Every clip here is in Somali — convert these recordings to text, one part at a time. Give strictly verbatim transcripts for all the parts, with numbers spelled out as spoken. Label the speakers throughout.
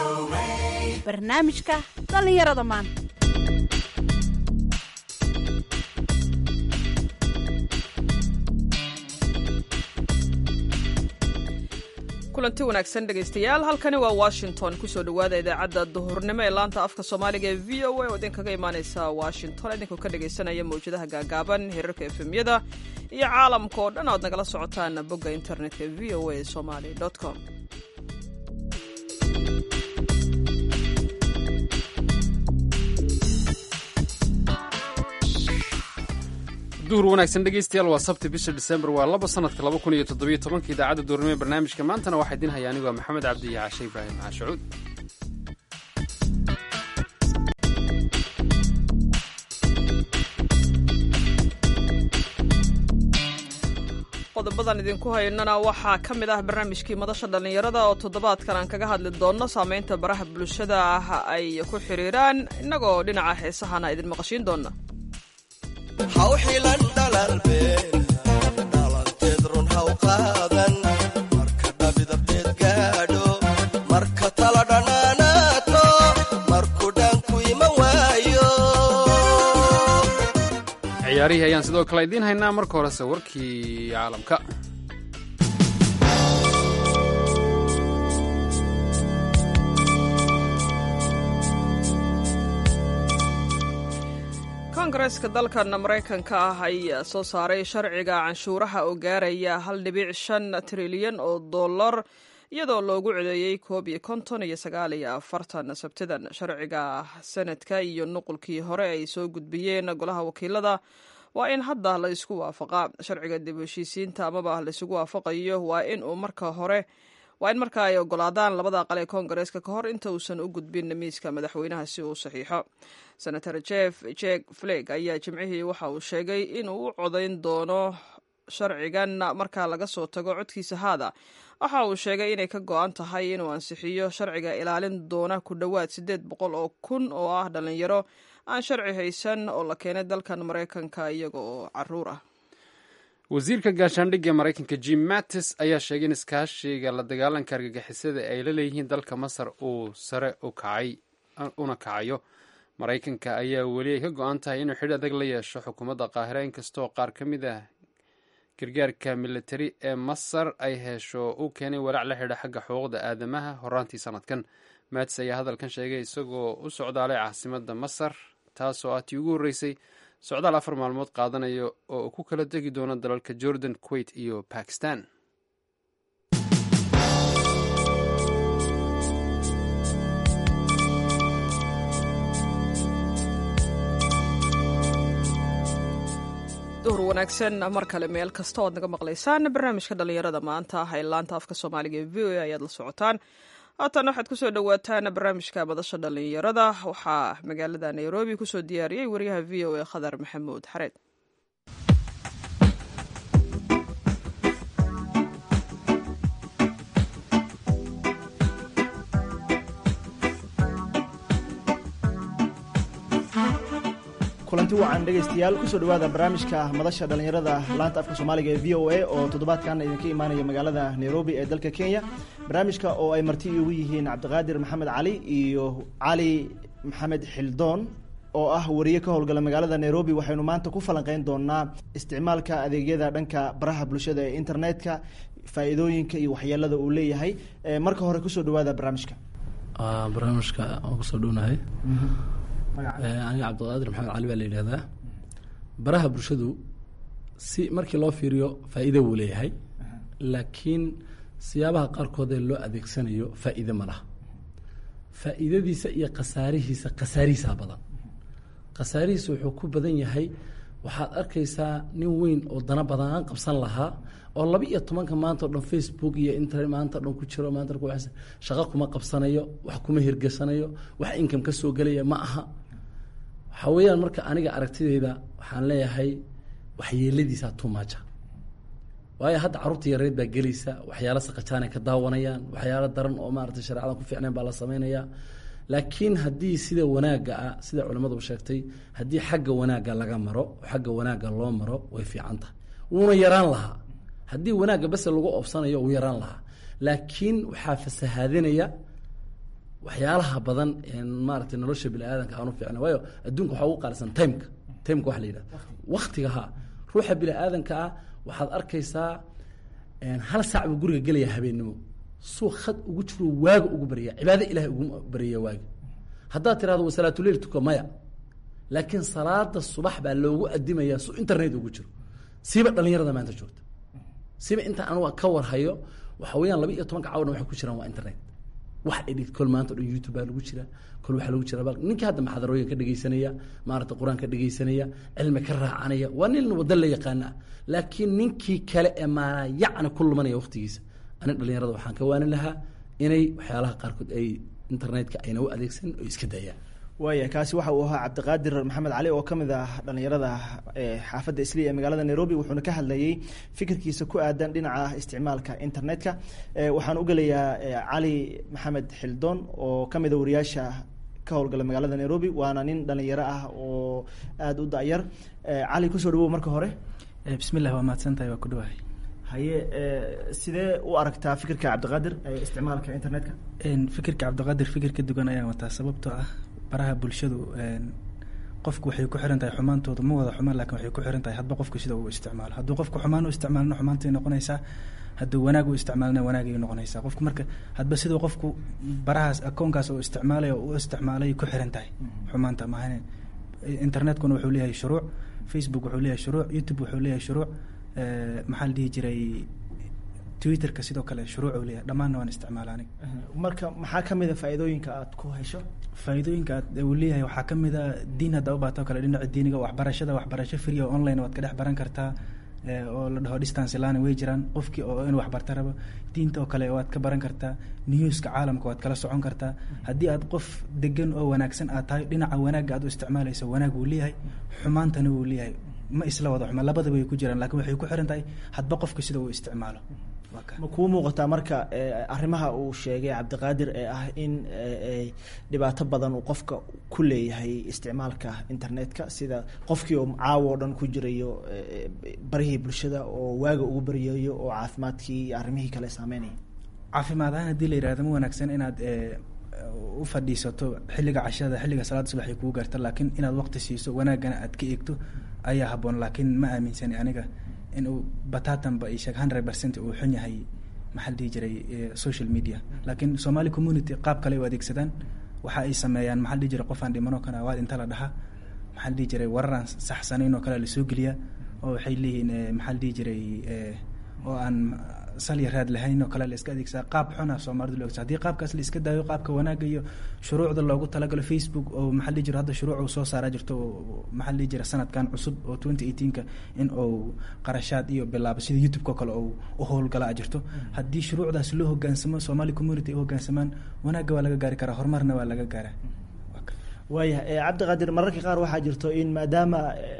Speaker 1: barnaamijka dhallinyarada maanta.
Speaker 2: kulanti wanaagsan dhegaystayaal, halkani waa Washington. kusoo dhawaada idaacadda duhurnimo ee laanta afka Soomaaliga ee V O A oo idinkaga imaaneysa Washington, idinkoo ka dhagaysanaya mawjadaha gaagaaban, heerarka F M-yada iyo caalamka oo dhan aad nagala socotaan bogga internetka v o a somali dot com.
Speaker 3: duhur wanaagsan dhegaystayaal, waa sabti bisha December waa laba sanadka laba kun iyo toddobiyo tobanka. idaacadda duhurnimo ee barnaamijka maantana waxaa idin haya anigu Maxamed Cabdi iyo Caashe Ibraahim Caashuud.
Speaker 2: qodobadan idinku haynana waxaa ka mid ah barnaamijkii madasha dhallinyarada oo toddobaadkan aan kaga hadli doonno saamaynta baraha bulshada ah ay ku xiriiraan, innagoo dhinaca heesahana idin maqashiin doona.
Speaker 4: hawxilan dhalalbeen dhalanteed run haw qaadan marka dhabidabteed gaadho marka tala dhanaanaato markuu dhaanku iman waayo.
Speaker 3: ciyaarihii ayaan sidoo kale idiin haynaa. marka horese warkii caalamka. kongareeska dalkan maraykanka ah ayaa soo saaray sharciga canshuuraha oo gaaraya hal dhibic shan trilyan oo dollar, iyadoo loogu codeeyey koob iyo konton iyo sagaal iyo afartan sabtidan. sharciga sanadka iyo nuqulkii hore ay soo gudbiyeen golaha wakiilada waa in hadda la isku waafaqaa. sharciga dib u heshiisiinta amaba la isugu waafaqayo waa in uu marka hore waa in marka ay ogolaadaan labada aqal ee kongareeska ka hor inta uusan u gudbin miiska madaxweynaha si uu saxiixo. senator jeff jek fleg ayaa jimcihii waxa uu sheegay inuu u codayn doono sharcigan marka laga soo tago codkiisa haada. waxa uu sheegay inay ka go-an tahay inuu ansixiyo sharciga ilaalin doona ku dhowaad siddeed boqol oo kun oo ah dhallinyaro aan sharci haysan oo la keenay dalkan maraykanka iyaga oo caruur ah. wasiirka gaashaandhigga maraykanka Jim Mattis ayaa sheegay in iskaashiga la dagaalanka argagixisada ay la leeyihiin dalka Masar uu sare u kacay una kacayo. maraykanka ayaa weli ay ka go-an tahay inuu xidh adag la yeesho xukuumadda Qaahira, inkastoo qaar ka mid ah gargaarka militari ee Masar ay hesho uu keenay walaac la xidha xagga xuquuqda aadamaha horaantii sanadkan. Mattis ayaa hadalkan sheegay isagoo u socdaalay caasimadda Masar, taasoo ah tii ugu horreysay socdaal afar maalmood qaadanayo oo ku kala tegi doono dalalka Jordan, Kuwait iyo Pakistan.
Speaker 2: duhur wanaagsan mar kale meel kasta oad naga maqlaysaan. barnaamijka dhallinyarada maanta ah ee laanta afka Soomaaliga ee V O A ayaad la socotaan. haatan waxaad kusoo dhawaataan barnaamijka madasha dhallinyarada. waxaa magaalada Nairobi kusoo diyaariyey wariyaha V O A Khadar Maxamuud Xareed.
Speaker 5: kulanti wacan dhegaystayaal, kusoo dhawaada barnaamijka madasha dhallinyarada laanta afka Soomaaliga ee V O A oo toddobaadkan idinka imaanaya magaalada Nairobi ee dalka Kenya. barnaamijka oo ay marti ugu yihiin Cabdiqaadir Maxamed Cali iyo Cali Maxamed Xildoon oo ah wariye ka howlgala magaalada Nairobi. waxaynu maanta ku falanqeyn doonaa isticmaalka adeegyada dhanka baraha bulshada ee internetka, faa'iidooyinka iyo waxyeelada uu leeyahay. marka hore kusoo dhawaada barnaamijka.
Speaker 6: ah barnaamijka oo kusoo dhawnahay aniga Cabdiqaadir Maxamed Cali baa la yidhahdaa. baraha bulshadu si markii loo fiiriyo faa'iido wuu leeyahay, laakiin siyaabaha qaarkood ee loo adeegsanayo faa'iido ma laha. faa'iidadiisa iyo khasaarihiisa khasaarihiisa badan. khasaarihiisa wuxuu ku badan yahay, waxaad arkaysaa nin weyn oo dana badan aan qabsan lahaa oo laba iyo tobanka maanta oo dhan Facebook iyo internet maanta oo dhan ku jiro, maanta ku shaqo kuma qabsanayo, wax kuma hirgasanayo, wax income ka soo galaya ma aha. waxa weeyaan marka aniga aragtidayda waxaan leeyahay waxyeeladiisa tumaja. waayo hadda carruurta yareed baa gelaysa, waxyaalo saqajaan ay ka daawanayaan, waxyaalo daran oo maaragtay shareecada ku fiicnayn baa la samaynayaa. laakiin haddii sida wanaagga ah, sida culimmadu sheegtay, haddii xagga wanaagga laga maro, xagga wanaagga loo maro, way fiican tahay. wuuna yaraan lahaa haddii wanaagga bas lagu oobsanayo, uu yaraan lahaa. laakiin waxaa fasahaadinaya waxyaalaha badan een maaragtay nolosha bini'aadanka aan u fiicna waayo adduunka waxaa ugu qaalisan timeka timeka waxa la yidhahda waktiga ha ruuxa bini'aadanka ah waxaad arkaysaa hal saac buu guriga gelaya habeennimo suu khad ugu jiro waaga ugu barya cibaado ilahay ugu barya waaga haddaad tirahdo wa salaatuleil tuko maya laakiin salaada subax baa loogu adimayaa suu internet ugu jiro siiba dhalinyarada maanta joogta siiba inta anuga ka warhayo waxa weeyaan laba iyo tobanka cawdhan waxay ku jiraan waa internet wax edit kol maanta o dhan youtube baa lagu jiraa kol waxaa lagu jiraa ninkii hadda maxadarooyin ka dhegaysanaya maarata qur-aan ka dhegaysanaya cilmi ka raacanaya waa nin waddan la yaqaana laakiin ninkii kale ee maanaa yacni ku lumanaya waqtigiisa ani dhalinyarada waxaan ka waanin lahaa inay waxyaalaha qaarkood ay internetka ayna u adeegsanin oo iska daayaan
Speaker 5: waaya kaasi waxa uu ahaa cabdiqaadir maxamed cali oo ka mid ah dhalinyarada xaafadda isliya ee magaalada nairobi wuxuuna ka hadlayey fikirkiisa ku aadan dhinaca isticmaalka internetka waxaan u gelayaa cali maxamed xildoon oo ka mid a wariyaasha ka howlgala magaalada nairobi waana nin dhalinyaro ah oo aada u da'yar cali kusoo dhawow marka hore
Speaker 7: bismillah waa mahadsantahay waa ku dhawahay
Speaker 5: haye sidee u aragtaa fikirka cabdiqaadir ee isticmaalka internetka
Speaker 7: fikirka cabdiqaadir fikir ka dugan ayaan wataa sababtoo ah baraha bulshadu qofku waxay ku xiran tahay xumaantooda ma wada xumaan lakin waxay ku xiran tahay hadba qofku sida uu isticmaalo hadduu qofku xumaan u isticmaalna xumaantay noqonaysaa hadduu wanaag u isticmaalna wanaagay noqonaysaa qofku marka hadba siduu qofku barahaas akoonkaas uu isticmaalay oo u isticmaalay ku xiran tahay xumaanta maahan internetkuna wuxuu leeyahay shuruuc facebook wuxuu leeyahay shuruuc youtube wuxuu leeyahay shuruuc maxaa la dhihi jiray twitterka sidoo kale shuruuc uu leeyahay dhammaanna waan isticmaala aniga
Speaker 5: marka maxaa kamid a faa'iidooyinka aad ku hesho
Speaker 7: faa'iidooyinka aad uu leeyahay waxaa kamid a diin hadda u baato kale dhinaca diiniga waxbarashada waxbarasho free oo online waad ka dhex baran kartaa oo la dhaho distance learning way jiraan qofkii oo inuu waxbarta rabo diinta oo kale waad ka baran kartaa newska caalamka waad kala socon kartaa haddii aad qof degan oo wanaagsan aad tahay dhinaca wanaagga aad u isticmaalayso wanaag wuu leeyahay xumaantana wuu leeyahay ma isla wada xuma labadaba way ku jiraan lakin waxay ku xiran tahay hadba qofka sida uu isticmaalo
Speaker 5: ma kuu muuqataa marka arrimaha uu sheegay cabdiqaadir ee ah in dhibaato badan uu qofka ku leeyahay isticmaalka internetka sida qofkii oo caawo o dhan ku jirayo barihii bulshada oo waaga ugu baryayo oo caafimaadkii iyo arrimihii kale saameynaya
Speaker 7: caafimaad ahaan haddii la yihahdo ma wanaagsan inaad u fadhiisato xilliga cashada xilliga salaada subax ay kugu gaarta laakiin inaad waqti siiso wanaagana aad ka eegto ayaa habboon laakiin ma aaminsani aniga in uu batatanba isheeg hundred percent uu xun yahay maxaa la dhihi jiray social media laakiin somali community qaab kale u adeegsadaan waxa ay sameeyaan maxaa la dhihi jiray qofaan dhimanoo kana waad inta la dhaha maxaa la dhihi jiray wararaan saxsanayn oo kale lasoo geliyaa oo waxay leeyihiin maxaa la dhihi jiray oo aan salya raad lahayn oo kale la iska adeegsadaa qaab xuna soomaalidu loo haddii qaabkaas la iska daayo qaabka wanaagga iyo shuruucda loogu talagalo facebook oo maxaa la dhihi jiro hadda shuruuc uu soo saaraa jirto oo maxaa la dhihi jira sanadkan cusub oo twenty eighteenka in uu qarashaad iyo bilaabo sida youtube-ka oo kale uu u howlgalaa jirto haddii shuruucdaas loo hogaansamo somali community ay u hoggaansamaan wanaagga waa laga gaari karaa horumarna waa laga gaaraa
Speaker 5: waayahay cabdiqaadir mararka qaar waxaa jirto in maadaama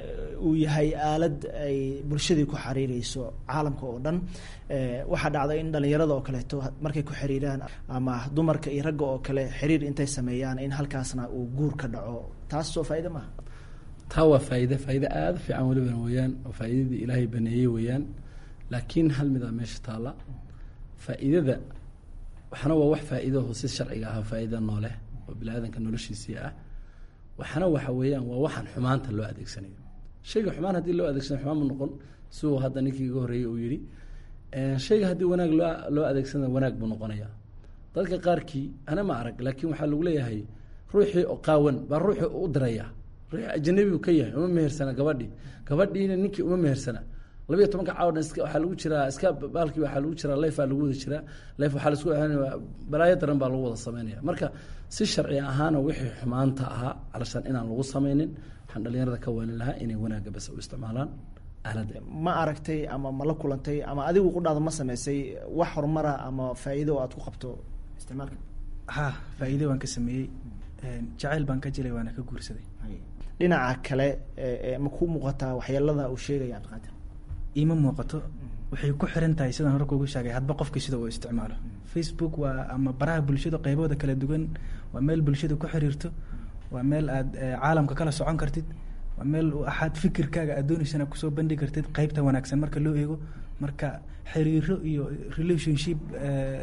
Speaker 5: uu yahay aalad ay bulshadii ku xiriireyso caalamka oo dhan waxaa dhacda in dhalinyarada oo kaleeto markay ku xiriiraan ama dumarka iyo ragga oo kale xiriir intay sameeyaan in halkaasna uu guur ka dhaco taas soo faa'iida maaha
Speaker 6: taa waa faa'iide faa'iide aada u fiican weliban weeyaan oo faa'iidadii ilaahay baneeyey weeyaan laakiin hal mid a meesha taalla faa'iidada waxna waa wax faa'iidaho si sharciga ah faa'iida noole oo bini-aadanka noloshiisii ah waxna waxa weeyaan waa waxaan xumaanta loo adeegsanayo shayga xumaan haddii loo adeegsanayo xumaan mu noqon siduu hadda ninkii iga horreeyey uu yidhi shayga haddii wanaag loo loo adeegsana wanaag buu noqonaya dadka qaarkii ana ma arag laakiin waxaa lagu leeyahay ruuxii oo qaawan baa ruuxii u diraya ruuxii ajanabi uu ka yahay uma mehersana gabadhii gabadhiina ninkii uma mehersana labiyo tobanka caawa dhan waxaa lagu jiraa iska baalkii waxaa lagu jiraa leyfaa lagu wada jiraa leyf waxaa laisku balaayo daran baa lagu wada sameynaya marka si sharci ahaana wixii xumaanta ahaa calashaan inaan lagu sameynin waxaan dhalinyarada ka waalin lahaa inay wanaagga bas u isticmaalaan aaladda
Speaker 5: ma aragtay ama ma la kulantay ama adigu qudhaada ma sameysay wax horumara ama faa'iido oo aad ku qabto isticmaalka
Speaker 7: ha faa'iido waan ka sameeyey jacayl baan ka jilay waana ka guursaday
Speaker 5: dhinaca kale ma ku muuqataa waxyeelada uu sheegaya cabdiqaadir
Speaker 7: iima muuqato waxay ku xiran tahay sidaan hore kuugu sheegay hadba qofka sida uu isticmaalo facebook waa ama baraha bulshada qaybooda kala duwan waa meel bulshada ku xiriirto waa meel aad caalamka kala socon kartid waa meel axaad fikirkaaga aad dooneysana kusoo bandhigi kartid qaybta wanaagsan marka loo eego marka xiriiro iyo relationship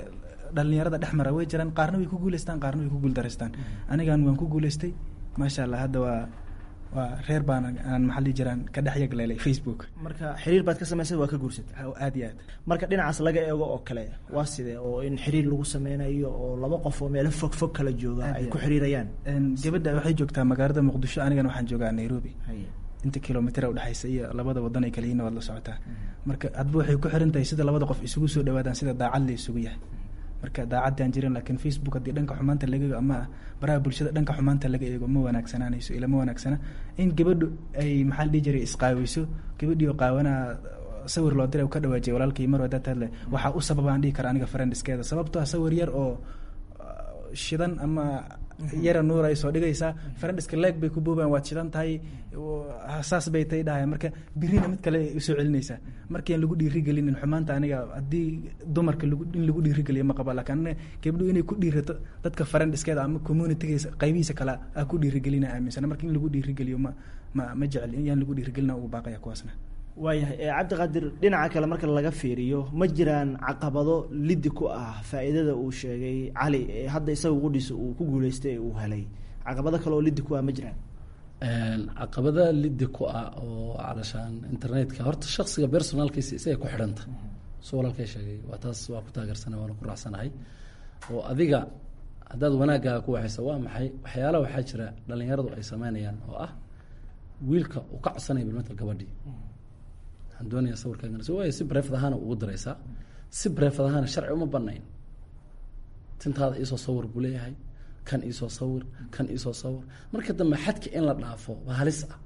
Speaker 7: dhalinyarada dhex mara way jiraan, qaarna way ku guuleystaan, qaarna way ku guuldareystaan. anigan waan ku guuleystay maasha allah. hadda waa waa reer baan aan maxaa dhihi jiraan ka dhex yagleelay Facebook.
Speaker 5: marka xiriir baad ka samaysay, waa ka guursatay.
Speaker 7: aad iyo aad.
Speaker 5: marka dhinacaas laga eego oo kale waa sidee oo in xiriir lagu sameynayo oo laba qof oo meelo fog fog kala jooga ay ku xiriirayaan?
Speaker 7: gabadha waxay joogtaa magaalada Muqdisho, anigana waxaan joogaa Nairobi. inta kilomitr u dhaxaysa iyo labada wadan ay kala yihiin waad la socotaa. marka hadba waxay ku xiran tahay sida labada qof isugu soo dhawaadaan, sida daacad la isugu yahay. marka daacadaan jirin, laakiin Facebook haddii dhanka xumaanta laga eego ama baraha bulshada dhanka xumaanta laga eego ma wanaagsanaanayso, ila ma wanaagsana in gabadhu ay maxaa la dhihi jiray isqaawiso. gabadhii oo qaawanaa sawir loo diray ka dhawaajiyay walaalkii mar wadaad hadle waxaa u sababaan dhihi kara aniga friendskeeda, sababtoo sawir yar oo shidan ama yara nuur ay soo dhigaysaa, friendska leeg bay ku boobaan, waad shidan tahay, saas bay tay dhahay. marka birina mid kale usoo celinaysaa. markii aan lagu dhiirigelinin xumaanta, aniga haddii dumarka in lagu dhiirigeliyo ma qaba, laakiin aniga gabdho inay ku dhiirato dadka friendskeeda ama communitygiisa qaybihiisa kale a ku dhiirigelina aaminsana. marka in lagu dhiirigeliyo ma ma ma jecel, yaan lagu dhiirigelina ugu baaqaya kuwaasna.
Speaker 5: waayahay cabdiqaadir, dhinaca kale marka laga fiiriyo ma jiraan caqabado lidi ku ah faa'iidada uu sheegay cali ee hadda isaga qudhiisa uu ku guuleystay ee uu helay? caqabado kale oo lidi ku ah ma jiraan?
Speaker 6: caqabada lidi ku ah oo calashaan internetka, horta shaksiga personalkiisa isagay ku xidhanta. soo walaalkay sheegay waa taas, waa ku taageersana, waana ku raacsanahay. oo adiga haddaad wanaaggaaga ku waxaysa waa maxay waxyaalaha waxaa jira dhalinyaradu ay sameynayaan oo ah wiilka uu ka codsanaya bilmatal gabadhii doonaya sawirkaagan si way si breefad ahaan ugu daraysaa, si breefad ahaan sharci uma banayn. tintaada iisoo sawir buu leeyahay, kan iisoo sawir, kan iisoo sawir. marka dambe xadka in la dhaafo waa halis ah.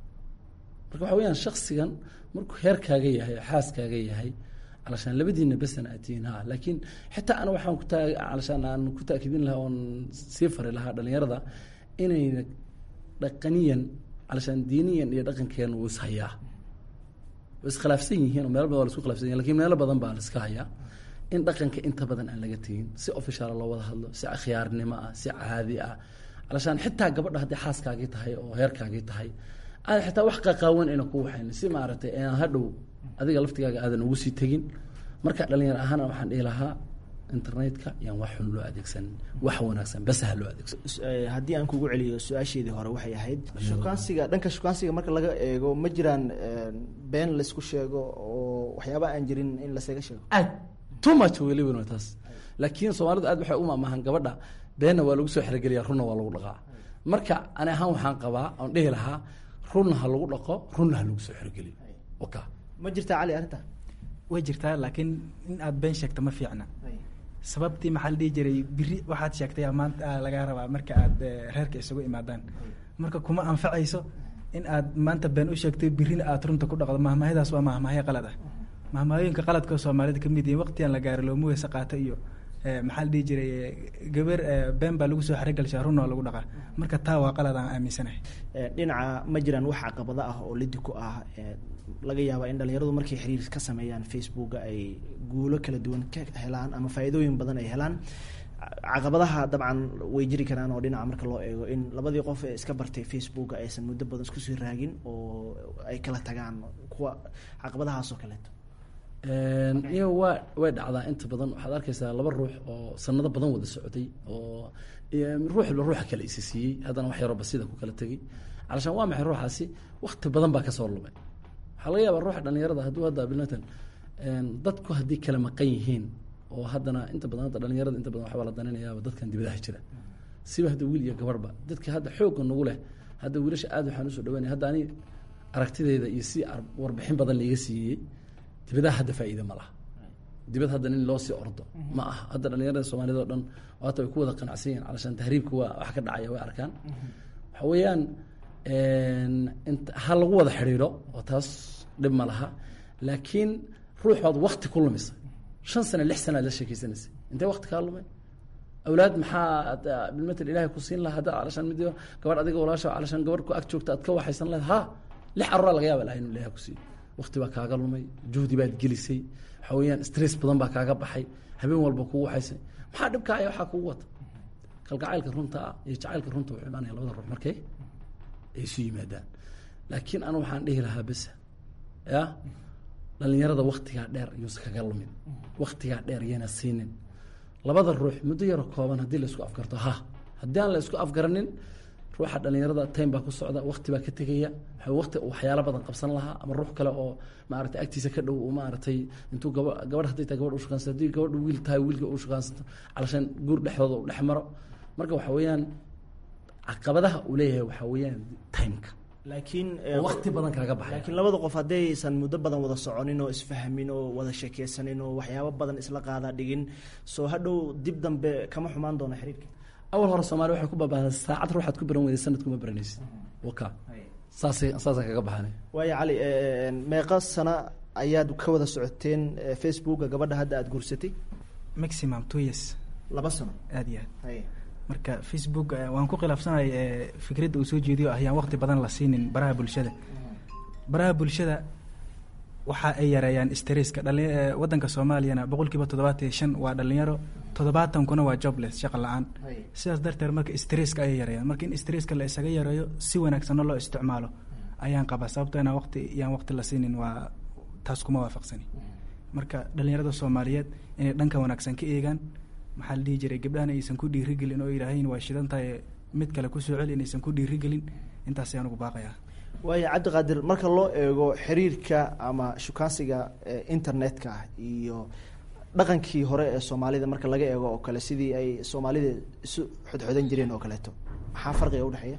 Speaker 6: marka waxa weyaan shaksigan markuu heerkaaga yahay, xaaskaaga yahay, calashaan labadiina besana atiin ha, laakiin xitaa ana waxaan ku taa calashaan aan ku taakidin lahaa oon sii fari lahaa dhalinyarada inayna dhaqaniyan calashaan diiniyan iyo dhaqankeena uu ishayaa iskhilaafsan yihiin oo meelo badan waa la isku khilaafsan yihin, lakin meelo badan baa la iska hayaa. in dhaqanka inta badan aan laga tegin, si official loo wada hadlo, si akhyaarnimo ah, si caadi ah. calashaan xitaa gabadha haddii xaaskaagii tahay oo heerkaagii tahay, aad xitaa wax qaqaawan ayna ku waxayn, si maaragtay aan hadhow adiga laftigaaga aadan ugu sii tegin. marka dhalinyar ahaana waxaan dhihi lahaa internetka yaan wax xun loo adeegsanin, wax wanaagsan bas ha loo adeegsan.
Speaker 5: haddii aan kugu celiyo su-aasheedii hore waxay ahayd shukaansiga, dhanka shukaansiga marka laga eego ma jiraan been laysku sheego oo waxyaaba aan jirin in lasaga sheego?
Speaker 6: aad too much weli weyn taas, laakiin soomaalidu aad waxay u maamahan gabadha beenna waa lagu soo xergeliyaa, runna waa lagu dhaqaa. marka ani ahaan waxaan qabaa oon dhihi lahaa runna ha lagu dhaqo, runna ha lagu soo xergeliyo. oka
Speaker 5: ma jirtaa cali arrinta?
Speaker 7: way jirtaa, laakiin in aad been sheegto ma fiicna. sababtii maxaa la dhihi jiray biri waxaad sheegtay maanta lagaa rabaa marka aad reerka isugu imaadaan. marka kuma anfacayso in aad maanta been u sheegtay birina aad runta ku dhaqdo. mahmaahadaas waa mahmaahyo qalad ah. mahmaahooyinka qaladka soomaalida ka mid yihiin waqtigan la gaaro looma weyse qaato iyo maxaa la dhihi jiray gabar been baa lagu soo xerogalshaa, runna waa lagu dhaqaa. marka taa waa qalad aan aaminsanahay.
Speaker 5: dhinaca ma jiraan wax caqabado ah oo lidi ku ah laga yaabaa in dhalinyaradu markay xiriir ka sameeyaan facebooka ay guulo kala duwan ka helaan ama faa'iidooyin badan ay helaan? caqabadaha dabcan way jiri karaan oo dhinaca marka loo eego in labadii qof ee iska bartay facebooka aysan muddo badan isku sii raagin oo ay kala tagaan, kuwa caqabadahaas oo kaleeto.
Speaker 6: iyo waa way dhacdaa inta badan. waxaad arkaysaa laba ruux oo sanado badan wada socday oo ruux walba ruuxa kale isi siiyey, haddana wax yaroo basida ku kala tegey. calashaan waa maxay ruuxaasi wakti badan baa kasoo lumay. waxaa laga yaabaa ruuxa dhalinyarada hadduu hadda bilatan dadku haddii kala maqan yihiin oo haddana inta badan hadda dhalinyarada inta badan waxbaa la daninayaaba dadkan dibadaha jira, siba hadda wiil iyo gabarhba dadka hadda xoogga nagu leh. hadda wiilasha aad waxaan usoo dhaweynaya, hadda ani aragtideyda iyo si warbixin badan laiga siiyey, dibadaha hadda faa'iida ma laha. dibad hadda nin loo sii ordo ma aha. hadda dhalinyarada soomaaliyed oo dhan waata way ku wada qanacsan yihin, calashaan tahriibka waa wax ka dhacaya way arkaan. waxa weeyaan ha lagu wada xidhiidho oo taas dhib ma laha, laakiin ruux baad wakti ku lumisay, shan sano lix sana ad la sheekeysanaysay, intee wakti kaa lumay? awlaad maxaa bilmatal ilaahay ku siin laha hadda calashaan mid gabadh adiga walaasha calashaan gabadh ku ag joogta aad ka waxaysan lahayd, ha lix carruraa laga yaaba ilahay inu ilahay ku siiyo. wakti baa kaaga lumay, juhdi baad gelisay, waxa weeyaan stress badan baa kaaga baxay, habeen walba kugu waxaysay. maxaa dhibkaa aya waxaa kugu wata? kalgacaylka runta ah iyo jacaylka runta wuxuu imaanaya labada ruux markay ay isu yimaadaan. laakiin anu waxaan dhihi lahaa bes ya dhalinyarada waktigaa dheer yuusa kaga lumin, waktigaa dheer yana siinin. labada ruux muddo yaro kooban haddii la isku afgarto ha haddii aan la isku afgaranin ruuxa dhalinyarada time baa ku socda waqti baa ka tegaya waqti waxyaalo badan qabsan lahaa ama ruux kale oo maaragtay agtiisa ka dhow uu maaragtay intuu gaba gabadh haddii tahay gabadh u shaqaansato haddii gabadhu wiil tahay wiilka uu shaqaansato calashaan guur dhexdooda uu dhex maro marka waxa weeyaan caqabadaha uu leeyahay waxa weeyaan timeka
Speaker 5: laakiin
Speaker 6: waqti badan kaga baxay
Speaker 5: laakiin labada qof haddaysan muddo badan wada soconin oo isfahmin oo wada sheekeysanin oo waxyaabo badan isla qaadaa dhigin soo hadhow dib dambe kama xumaan doona xiriirka
Speaker 6: awal hore Soomaaliya waxay ku baabaaday saacad ruuxaad ku baran weyday sanadku ma baranaysid waka saasay saasay kaga baxanay
Speaker 5: waayo cali meeqa sana ayaad ka wada socoteen facebooka gabadha hadda aad guursatay
Speaker 7: maximum two years
Speaker 5: laba sano
Speaker 7: aad iyo aad marka facebook waan ku khilaafsanahay fikradda uu soo jeediyo ah yaan waqti badan la siinin baraha bulshada baraha bulshada waxa ay yareeyaan stresska dhalin wadanka Soomaaliyana boqolkiiba toddobaatan iyo shan waa dhalinyaro toddobaatan kuna waa jobless shaqo la'aan sidaas darteed marka stresska ay yareeyaan marka in stresska la isaga yareeyo si wanaagsan loo isticmaalo ayaan qaba sababtoo ah waqti yaan waqti la siinin waa taas kuma waafaqsani marka dhalinyarada Soomaaliyeed inay dhanka wanaagsan ka eegaan maxaa la dhihi jiray gabdhahan aysan ku dhiirigelin oo yiraahdeen waa shidan tahay mid kale ku soo celi inaysan ku dhiirigelin intaas ayaan ugu baaqayaa
Speaker 5: waayo cabdiqaadir marka loo eego xiriirka ama shukaansiga internetka iyo dhaqankii hore ee Soomaalida marka laga eego oo kale sidii ay Soomaalida isu xodxodan jireen oo kaleeto maxaa farqiga u dhaxeeya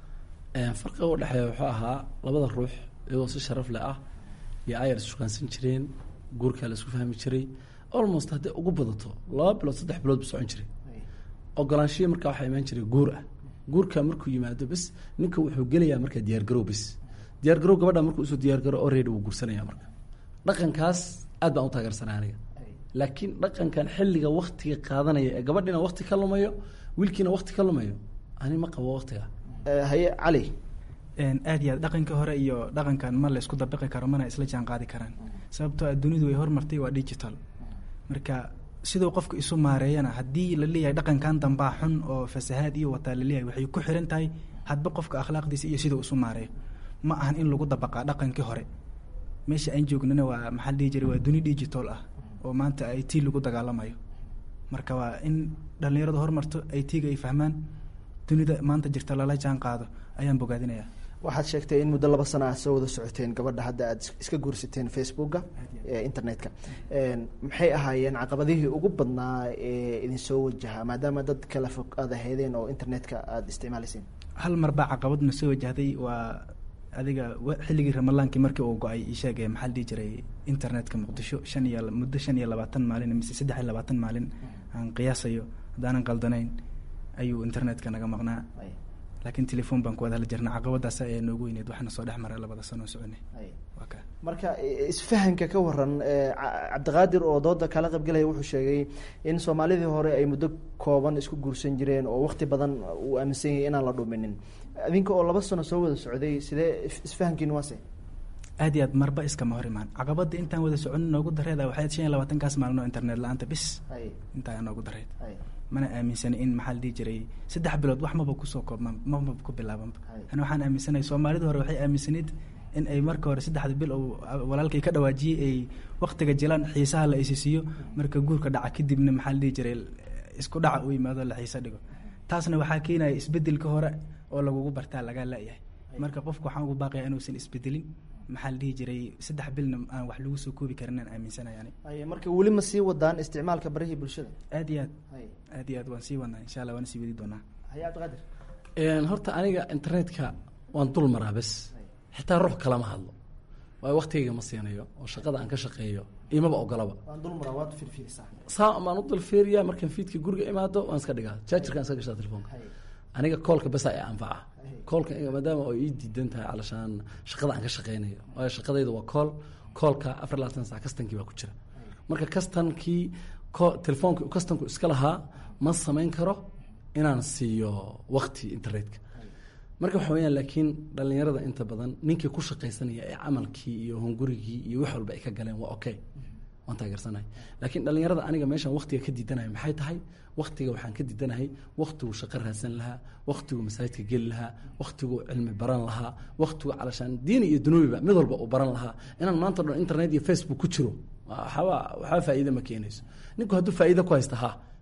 Speaker 6: ee farqiga u dhaxeeya wuxuu ahaa labada ruux iyagoo si sharaf leh ah iyo ay shukaansan jireen guurka la isku fahmi jiray almost hadii ugu badato laba bilood saddex bilood buu socon jiray ogolaanshiyo marka waxa iman jiray guur ah guurka markuu yimaado bas ninka wuxuu gelayaa marka diyaar garow bas diyaar garow gabadha markuu soo diyaar garo already wuu guursanaya marka dhaqankaas aad baan u taageersanaa aniga laakiin dhaqankan xilliga waqtiga qaadanaya ee gabadhina waqti ka lumayo wiilkiina waqti ka lumayo ani ma qabo waqtiga
Speaker 5: haye cali
Speaker 7: een aad iyo dhaqanka hore iyo dhaqankan ma la isku dabaqi karo mana isla jaan qaadi karaan sababtoo ah dunidu way hormartay waa digital marka sidoo qofku isu maareeyana hadii la leeyahay dhaqankan dambaa xun oo fasahaad iyo wata la leeyahay waxay ku xiran tahay hadba qofka akhlaaqdiisa iyo sidoo isu maareeyo ma ahan in lagu dabaqa dhaqankii hore meesha aan joognana waa maxal dhigi jiray waa duni digital ah oo maanta ay tii lagu dagaalamayo marka waa in dhalinyaradu hormarto ay tiiga ay fahmaan dunida maanta jirta lala jaan qaado ayaan bogaadinayaa
Speaker 5: waxaad sheegtay in muddo laba sano ah soo wada socoteen gabadha hadda aad iska guursateen facebooka ee internetka een maxay ahaayeen caqabadihii ugu badnaa ee idin soo wajaha maadaama dad kala fog aad ahaydeen oo internetka aad isticmaalayseen
Speaker 7: hal mar baa caqabad na soo wajahday waa adiga xilligii ramadaankii markii uu go'ay ii sheegay maxal dhigi jiray internetka muqdisho shan iyo muddo shan iyo labaatan maalin mise saddex iyo labaatan maalin aan qiyaasayo haddaanan qaldanayn ayuu internetka naga maqnaa laakiin telefoon baan ku wada la jirnaa caqabadaas ee noogu weyneed waxaana soo dhex maray labada sano soconay
Speaker 5: waka marka isfahanka ka waran cabdiqaadir oo dooda kala qaybgalaya wuxuu sheegay in Soomaalidii hore ay muddo kooban isku guursan jireen oo waqti badan uu aaminsan yahay inaan la dhuminin adinka oo laba sano soo wada socday sidee isfahankiin waase
Speaker 7: aad iyo aad marba iskama hor imaan caqabada intaan wada soconin noogu dareeda waxay shan iyo labaatan kaas maalin oo internet la'aanta bis intaa noogu dareed mana aaminsanay in maxal dhigi jiray saddex bilood wax maba kusoo koobmaan maba ku bilaaban ana waxaan aaminsanahay Soomaalida hore waxay aaminsanayd in ay marka hore saddexda bil oo walaalkay ka dhawaajiyay ay waqtiga jilaan xiisaha la isisiyo marka guurka dhaca kadibna maxal dhigi jiray isku dhaca uu yimaado la xiisa dhigo taasna waxaa keenaya isbedelka hore oo lagu bartaa laga leeyahay marka qofku waxaan ugu baaqayaa inuusan isbedelin maxal dhigi jiray saddex bilna aan wax lagu soo koobi karin aan aaminsanahay
Speaker 5: ay marka wali ma sii wadaan isticmaalka baraha bulshada
Speaker 7: aad iyo aad aad iyo aad waan sii wadnaa insha Allah waan sii wadi doonaa
Speaker 5: hayaat qadir
Speaker 6: een horta aniga internetka waan dul maraa bas xitaa ruux kala ma hadlo waa waqtiga ma siinayo oo shaqada aan ka shaqeeyo imaba ogolaba
Speaker 5: waan dul maraa waad firfirsaa
Speaker 6: saa ma dul fiiriya markaan fiidka guriga imaado waan iska dhigaa chargerka aan iska gashaa telefoonka aniga callka bas ay anfaca callka maadaama ay ii diidan tahay calashaan shaqada aan ka shaqeynayo oo shaqadaydu waa call callka afar iyo labaatan saac kastankii baa ku jira marka kastankii telefoonka kastanku iska lahaa ma samayn karo inaan siiyo waqti internetka marka waxa weeyaan laakiin dhalinyarada inta badan ninkii ku shaqeysanaya ee camalkii iyo hungurigii iyo wax walba ay ka galeen waa okay waan taageersanahay laakiin dhalinyarada aniga meeshan waqtiga ka diidanahay maxay tahay waqtiga waxaan ka diidanahay waqtigu shaqo raadsan lahaa waqtigu masaajidka geli lahaa waqtigu cilmi baran lahaa waqtigu calashaan diin iyo dunuubiba mid walba uu baran lahaa inaan maanta dhan internet iyo facebook ku jiro waxaa waxaa faa'iido ma keenayso ninku hadduu faa'iido ku haysta ha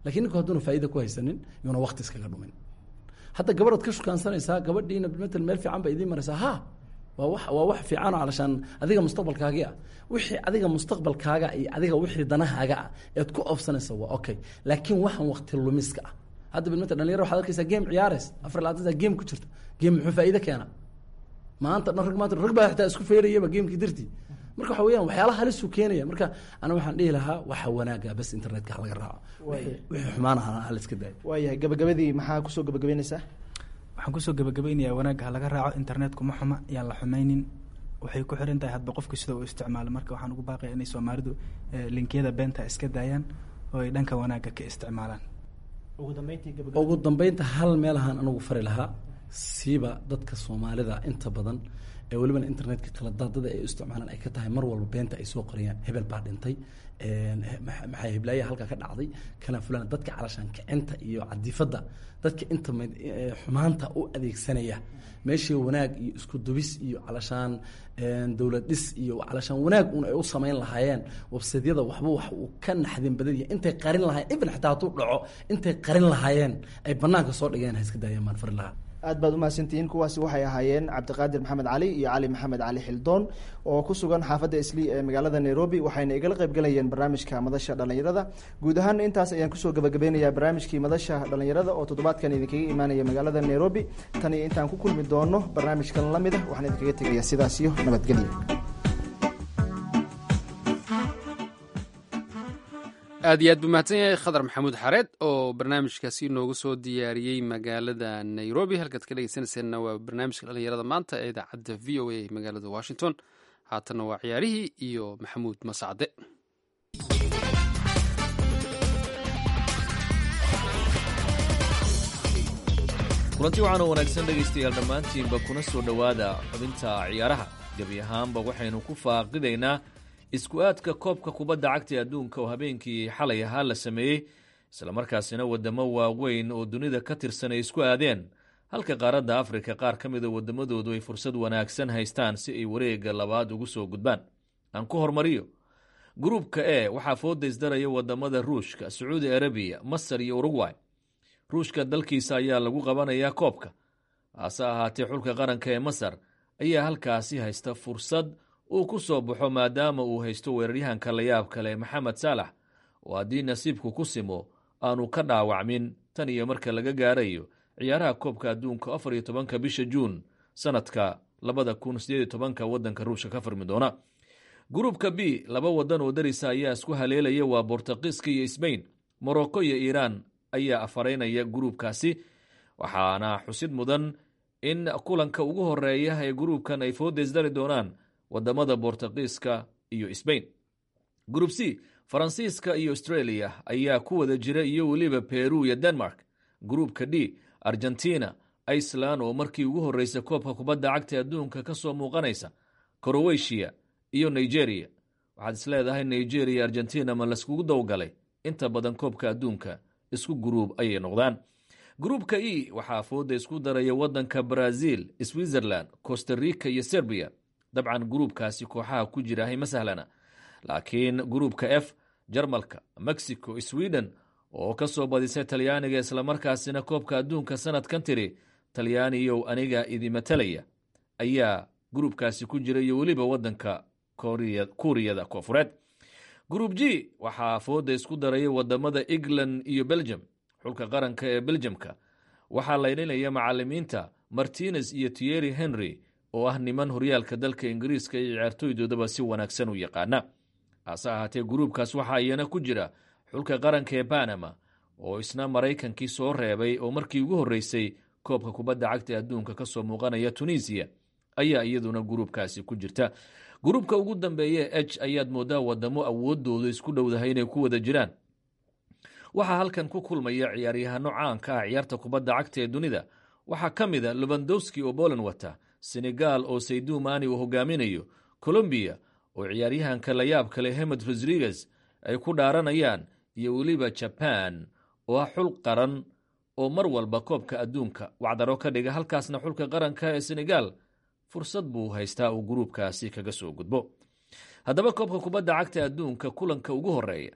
Speaker 6: lakiin ninku hadduuna faa'iida ku haysanin yuuna wakti iskaga dhumin hadda gabadhaad ka shukaansanaysaa gabadhiina matal meel fiican ba idiin maraysaa ha waa wax waa wax fiican oo alashaan adiga mustaqbalkaagii ah wixii adiga mustaqbalkaaga iyo adiga wixii danahaaga ah eed ku oofsanaysa waa okay laakiin waxaan waqti lumiska ah hadda bilmata dhalinyaro waxaad arkaysaa game ciyaarays afar labaatan saa game ku jirta game muxuu faa'iido keena maanta dhan rag maanta rag baa xitaa isku feerayaba gamekii dirtii marka waxa weeyaan waxyaalaha halisuu keenaya marka ana waxaan dhihi lahaa waxa wanaaga bas internetka halaga raaco wixii xumaanaha hala iska daayo
Speaker 5: waayahay gabagabadii maxaa kusoo gabagabaynaysaa
Speaker 7: waxaan kusoo gabagabaynayaa wanaagga halaga raaco internetku ma xuma yaan la xumaynin waxay ku xiran tahay hadba qofka sida uu isticmaalo marka waxaan ugu baaqaya inay soomaalidu linkiyada beenta iska daayaan oo ay dhanka wanaagga ka isticmaalaan
Speaker 6: ugu dambeynta hal meel ahaan anugu fari lahaa siiba dadka soomaalida inta badan ee welibana internetka kala daadada ay u isticmaalaan ay ka tahay mar walba beenta ay soo qorayaan hebel baa dhintay maxaa heblaaya halkaa ka dhacday kana fulan dadka calashaan kicinta iyo cadifadda dadka inta xumaanta u adeegsanaya meeshii wanaag iyo isku dubis iyo calashaan dowlad dhis iyo calashaan wanaag un ay u samayn lahaayeen websaydyada waxba wax uu ka naxdin badadiya intay qarin lahaayeen even xitaa hadduu dhaco intay qarin lahaayeen ay banaanka soo dhigeen ha iska daayeen baan fari lahaa
Speaker 5: aad baad umahadsantihiin kuwaasi waxay ahaayeen cabdiqaadir maxamed cali iyo cali maxamed cali xildoon oo ku sugan xaafadda isli ee magaalada nairobi waxayna igala qayb galayeen barnaamijka madasha dhalinyarada guud ahaan intaas ayaan kusoo gabagabeynayaa barnaamijkii madasha dhalinyarada oo toddobaadkan idinkaga imaanaya magaalada nairobi tan iyo intaan ku kulmi doono barnaamijkan lamid ah waxaan idinkaga tegayaa sidaas iyo nabadgelyo
Speaker 8: aad iyo aad buu mahadsan yahay khadar maxamuud xareed oo barnaamijkaasi noogu soo diyaariyey magaalada nairobi halkaad ka dhegeysanayseena waa barnaamijka dhalinyarada maanta ee idaacadda v o a magaalada washington haatanna waa ciyaarihii iyo maxamuud masacde
Speaker 9: kulanti waxaan oo wanaagsan dhegaystayaal dhammaantiinba kuna soo dhowaada xubinta ciyaaraha gebi ahaanba waxaynu ku faaqidaynaa isku aadka koobka kubadda cagta ee adduunka oo habeenkii xalay ahaa la sameeyey islamarkaasina waddamo waaweyn oo dunida ka tirsan ay isku aadeen halka qaaradda afrika qaar ka mida waddamadoodu ay fursad wanaagsan haystaan si ay wareegga labaad ugu soo gudbaan aan ku hormariyo gruubka e waxaa fooda isdaraya waddamada ruushka sacuudi arabiya masar iyo urugway ruushka dalkiisa ayaa lagu qabanayaa koobka hase ahaatee xulka qaranka ee masar ayaa halkaasi haysta fursad uu ku soo baxo maadaama uu haysto weeraryahanka layaab kale maxamed saalax oo haddii nasiibku ku simo aanu ka dhaawacmin tan iyo marka laga gaarayo ciyaaraha koobka adduunka afar iyo tobanka bisha juun sanadka labada kun sideed iyo tobanka waddanka ruushka ka furmi doona gruubka b laba waddan oo darisa ayaa isku haleelaya waa bortuqiiska iyo sbain morocco iyo iiraan ayaa afaraynaya gruubkaasi waxaana xusid mudan in kulanka ugu horeeya ee gruubkan ay foodaysdari doonaan wadamada bortuqiiska iyo sbain gruub c faransiiska iyo australia ayaa ku wada jira iyo weliba peru iyo denmark gruubka d argentina iceland oo markii ugu horreysay koobka kubadda cagta adduunka ka soo muuqanaysa crowetiya iyo nigeria waxaad is leedahay nigeria argentina ma laiskugu dowgalay inta badan koobka adduunka isku gruub ayay noqdaan gruubka e waxaa fooda isku daraya waddanka brazil switzerland costa rica iyo serbia dabcan gruubkaasi kooxaha ku jirahay ma sahlana laakiin gruubka f jarmalka mexico sweden oo ka soo badisay talyaaniga islamarkaasina koobka adduunka sanadkan tiri talyaaniyow aniga idimatalaya ayaa gruubkaasi ku jira iyo weliba waddanka kuuriyada koonfureed gruub g waxaa fooda isku daraya wadamada england iyo belgium xulka qaranka ee beljamka waxaa laylinaya macalimiinta martinez iyo tierry henry oo ah niman horyaalka dalka ingiriiska iyo ciyaartooydoodaba si wanaagsan u yaqaana hase ahaatee gruubkaas waxaa iyana ku jira xulka qaranka ee banama oo isna maraykankii soo reebay oo markii ugu horreysay koobka kubadda cagta adduunka ka soo muuqanaya tunisiya ayaa iyaduna gruubkaasi ku jirta gruubka ugu dambeeye h ayaad moodaa wadamo awoodoodu isku dhowdahay inay ku wada jiraan waxaa halkan ku kulmaya ciyaaryahano caanka ah ciyaarta kubadda cagta ee dunida waxaa ka mid a lobandowski oo boland wata senegal oo saydu mani uu hogaaminayo colombiya oo ciyaaryahanka layaab kale hemed rodriguez ay ku dhaaranayaan iyo weliba jaban oo ah xul qaran oo mar walba koobka adduunka wacdaro ka dhiga halkaasna xulka qaranka ee senegal fursad buu haystaa uu gruubkaasi kaga soo gudbo haddaba koobka kubadda cagta adduunka kulanka ugu horeeya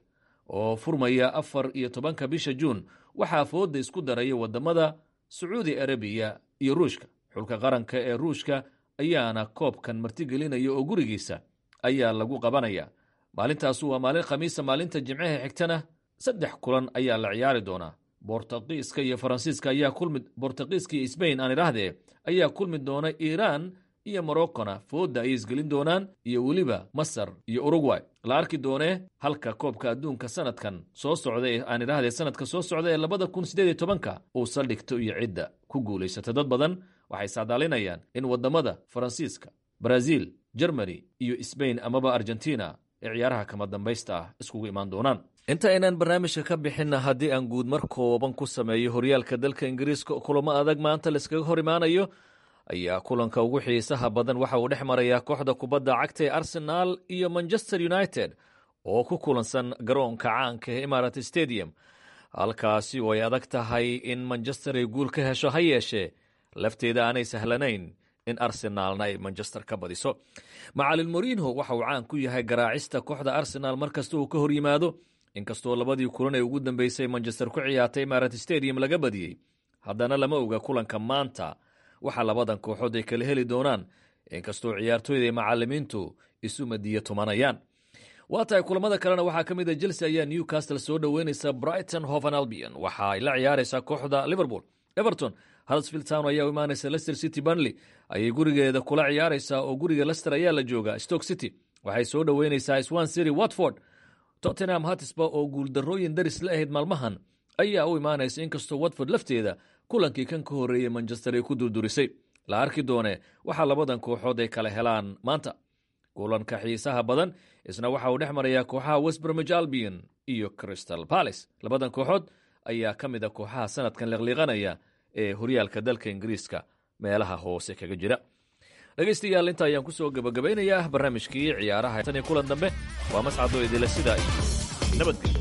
Speaker 9: oo furmaya afar iyo tobanka bisha juun waxaa fooda isku daraya wadamada sacuudi arabiya iyo ruushka. xulka qaranka ee ruushka ayaana koobkan martigelinaya oo gurigiisa ayaa lagu qabanaya. maalintaasu waa maalin khamiisa. maalinta jimcaha xigtana saddex kulan ayaa la ciyaari doonaa. bortuqiiska iyo faransiiska ayaa kulmi bortuqiiska iyo sbain aan idhaahdee ayaa kulmi doona. iiraan iyo morocona fooda ay isgelin doonaan, iyo weliba masar iyo uruguay. la arki doonee halka koobka adduunka sanadkan soo socda ee aan idhaahdee sanadka soo socda ee labada kun sideed iyo tobanka uu saldhigto iyo cidda ku guulaysata. dad badan waxay saadaalinayaan in wadamada faransiiska, brazil, germany iyo sbain amaba argentina ee ciyaaraha kama dambaysta ah iskugu imaan doonaan. inta aynaan barnaamijka ka bixinna haddii aan guud mar kooban ku sameeyo horyaalka dalka ingiriiska kulamo adag maanta laiskaga hor imaanayo ayaa kulanka ugu xiisaha badan waxa uu dhex marayaa kooxda kubadda cagta ee arsenal iyo manchester united oo ku kulansan garoonka caanka ee imarat stadium, halkaasi oo ay adag tahay in manchester ay guul ka hesho. ha yeeshee lafteeda aanay sahlanayn in arsenaalna ay manchester ka badiso. macalin morinho waxa uu caan ku yahay garaacista kooxda arsenal markasta uu ka hor yimaado. inkastoo labadii kulan ee ugu dambeysay manchester ku ciyaartay imarat stadium laga badiyey, haddana lama oga kulanka maanta waxaa labadan kooxood ay kala heli doonaan, inkastoo ciyaartooyda iyo macalimiintu isu madiya tumanayaan. waa tahay kulamada kalena waxaa ka mid a chelsea ayaa newcastle soo dhoweynaysa. brighton hovan albion waxa ay la ciyaaraysaa kooxda liverpool. everton huddersfield town ayaa u imaanaysa. leicester city burnley ayay gurigeeda kula ciyaaraysaa oo guriga leicester ayaa la jooga. stoke city waxay soo dhoweynaysaa swan city. watford tottenham hotspur oo guuldarrooyin daris la ahayd maalmahan ayaa u imaanaysa, inkastoo watford lafteeda kulankii kan ka horreeyey manchester ay ku durdurisay. la arki doone waxaa labadan kooxood ay kala helaan maanta. kulanka xiisaha badan isna waxa uu dhex marayaa kooxaha west bromwich albion iyo crystal palace. labadan kooxood ayaa ka mid a kooxaha sanadkan liqliiqanaya ee horyaalka dalka ingiriiska meelaha hoose kaga jira. dhegaystayaal inta ayaan kusoo gabagabaynayaa barnaamijkii ciyaaraha. tan iyo kulan dambe waa mascadoo idila sidaa iyo nabadgelyo.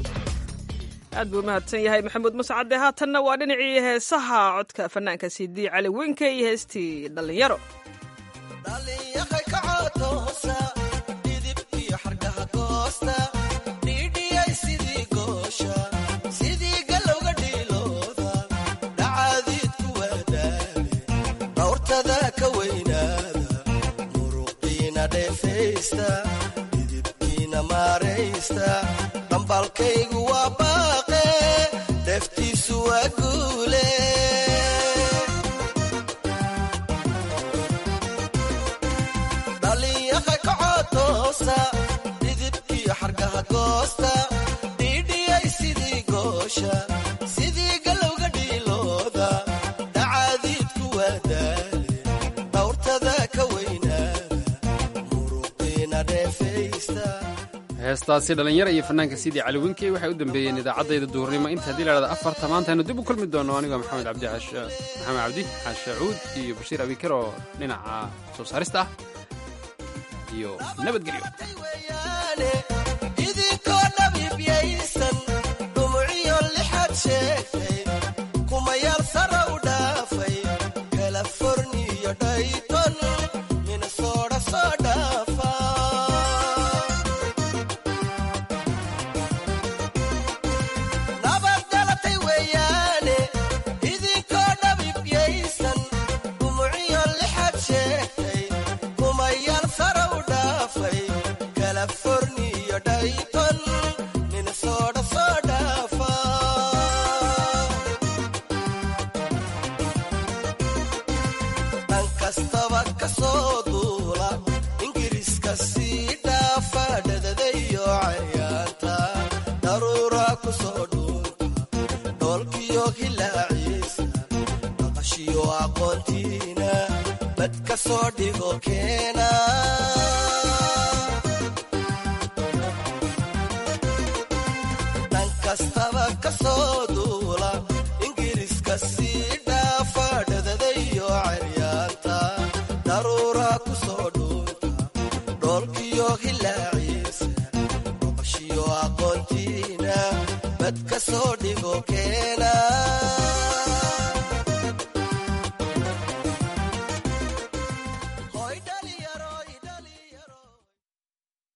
Speaker 2: aad buu mahadsan yahay maxamuud mascade. haatanna waa dhinacii heesaha codka fanaanka sidii cali wenke iyo heestii dhallinyaro.
Speaker 4: didibkiina maaraysta dhambalkaygu waa baaqe deftiisu waa guule. dhalinyaqa kacotoosa dhidibkiyo xargaha goosta dhiidhiyay sidii goosha sidii galowga dhiilooda dhacaadiidku waa daale dhawrtada ka weynaada
Speaker 8: heestaasi dhallinyaro iyo fanaanka sidii cali winkey waxay u dambeeyeen idaacaddayda duhurnimo. inta haddii lahahda afarta maanta aynu dib u kulmi doono anigoo maxamed cabdi maxamed cabdi xaashacuud iyo bashiir abikar oo dhinaca soo saarista ah iyo nabadgelyo.
Speaker 4: idinkoo dhabiibyaysan dhumuciyo lixaad sheegtay kumayaal sara u dhaafay californiyo dhayton minnesota soo dhaafa. nabadgalatay weeyaane idinkoo dhabiibyaysan dhumuciyo lixaad sheegtay kumayaal sara u dhaafay californiyo dhayton minnesota soo dhaafa. dhan kastaba ka soo duula ingiriiska sii dhaafa dhadadayo cayaanta daruura ku soo dhuunta dhoolkiyo hilaaciisa maqashiyo aqoontiina bad ka soo dhigo keena. dhan kastaba ka soo duula ingiriiska sii dhaafa dhadadayo caryaanta daruura ku soo dhuunta dhoolkiyo hilaaci